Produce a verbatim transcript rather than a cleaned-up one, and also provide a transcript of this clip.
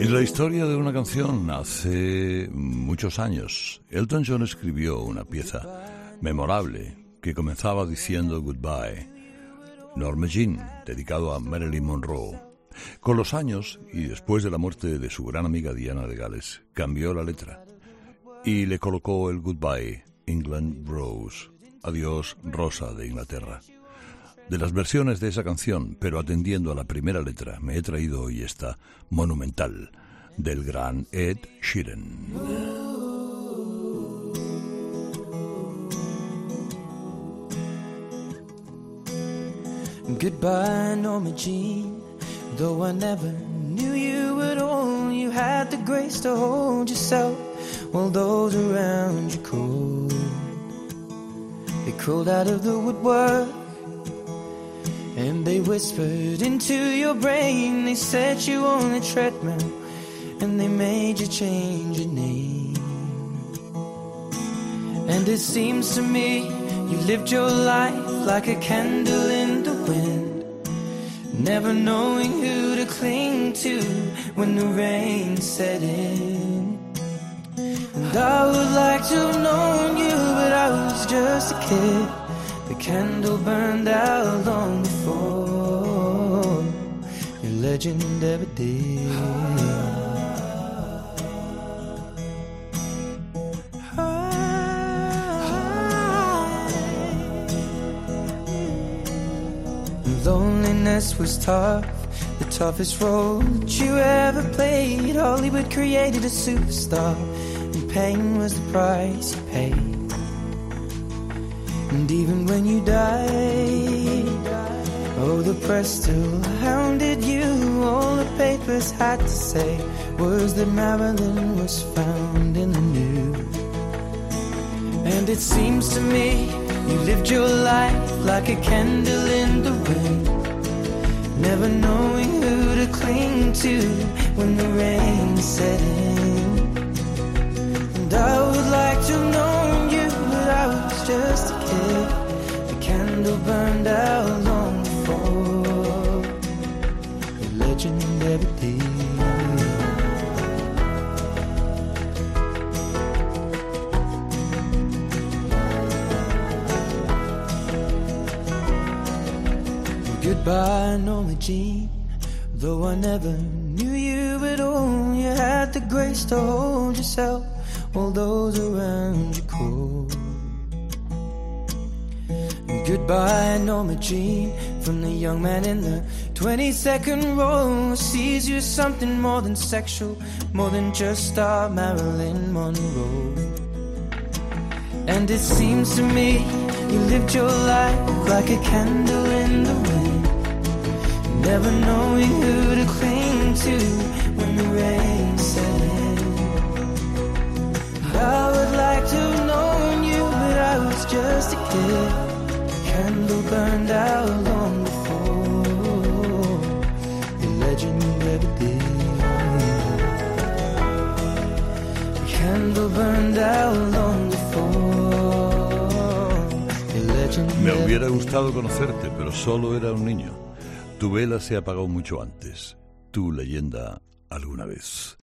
En la historia de una canción, hace muchos años, Elton John escribió una pieza memorable que comenzaba diciendo Goodbye, Norma Jean, dedicado a Marilyn Monroe. Con los años, y después de la muerte de su gran amiga Diana de Gales, cambió la letra y le colocó el Goodbye, England Rose, adiós Rosa de Inglaterra. De las versiones de esa canción, pero atendiendo a la primera letra, me he traído hoy esta monumental del gran Ed Sheeran. Goodbye, Norma Jean. Though I never knew you at all, you had the grace to hold yourself while those around you crawled. They crawled out of the woodwork and they whispered into your brain. They set you on a treadmill and they made you change your name. And it seems to me you lived your life like a candle in the wind, never knowing who to cling to when the rain set in. And I would like to have known you, but I was just a kid. The candle burned out long before your legend ever did. Loneliness was tough, the toughest role that you ever played. Hollywood created a superstar, and pain was the price you paid. And even when you died, oh, the press still hounded you. All the papers had to say was that Marilyn was found in the news. And it seems to me you lived your life like a candle in the wind, never knowing who to cling to when the rain set in. And I would like to have known you, but I was just a kid. The candle burned out long before the legend ever did. Goodbye, Norma Jean. Though I never knew you at all, you had the grace to hold yourself while those around you crawled. Goodbye, Norma Jean. From the young man in the twenty-second row who sees you as something more than sexual, more than just our Marilyn Monroe. And it seems to me you lived your life like a candle in the wind, never knowing who to cling to when the rain set in. I would like to have known you, but I was just a kid. The candle burned out long before the legend ever did. The candle burned out long before. Me hubiera gustado conocerte, pero solo era un niño. Tu vela se apagó mucho antes. Tu leyenda alguna vez.